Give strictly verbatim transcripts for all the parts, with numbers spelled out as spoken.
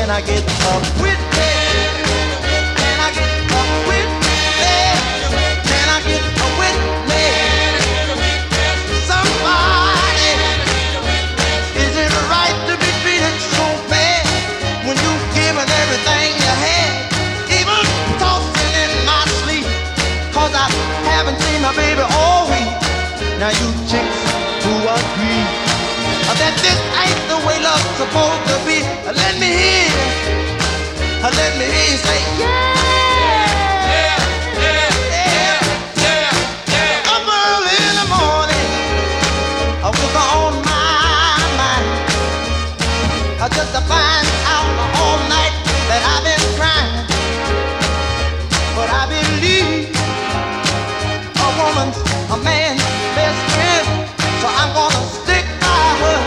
Can I get a witness? Can I get a witness? Can I get a witness? Somebody, is it right to be treated so bad when you've given everything you had? Even tossing in my sleep, cause I haven't seen my baby all week. Now you chicks who agree that this ain't the way love's supposed to be, let me hear you, let me hear you say yeah, yeah, yeah, yeah, yeah, yeah. Up early in the morning, I was on my mind, I just to find out all night that I've been crying, but I believe a woman's a man's best friend, so I'm gonna stick by her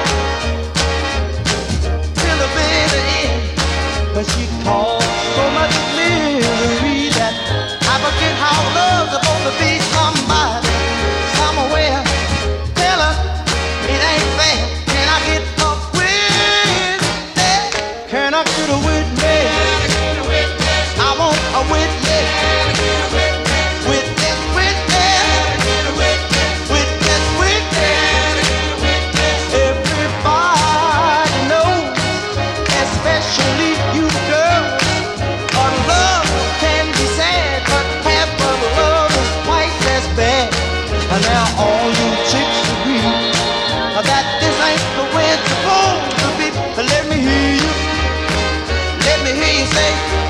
till the bitter end. But she caused so much misery that I forget how love's supposed to be. Somebody, somewhere, tell her it ain't fair. Can I get a witness? Can I get a witness? I want a witness. Witness, witness, witness, witness. Everybody knows, especially you girls, a love can be sad, but half of love is twice as bad. And now all you chicks agree that this ain't the way it's supposed to be. But let me hear you, let me hear you say